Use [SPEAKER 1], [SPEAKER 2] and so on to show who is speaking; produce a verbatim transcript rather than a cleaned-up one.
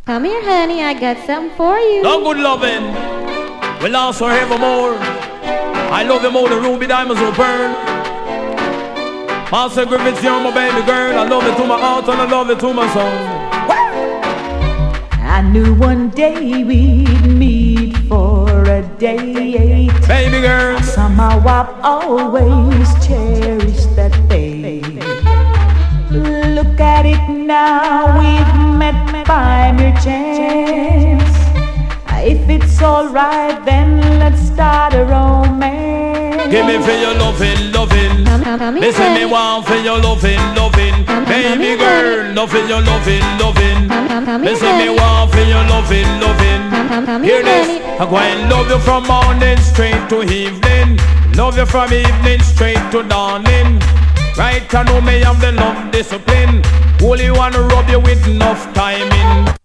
[SPEAKER 1] Come here, honey, I got something for you.
[SPEAKER 2] No good loving will last forevermore. I love you more than ruby diamonds will burn. Master Griffiths, you're my baby girl. I love you to my heart and I love you to my soul.
[SPEAKER 3] I knew one day we'd meet for a date.
[SPEAKER 2] Baby girl,
[SPEAKER 3] somehow I've always cherished that fate. Look at it now, we've met by mere chance. If it's alright, then let's start a romance.
[SPEAKER 2] give me for your loving, loving. Listen me want for your loving, loving. Baby girl, love for your loving, loving. Listen me want for your loving, loving. Hear this, I'm going to love you from morning straight to evening. Love you from evening straight to dawning. Right, I know me have the love discipline. Only wanna rub you with enough timing.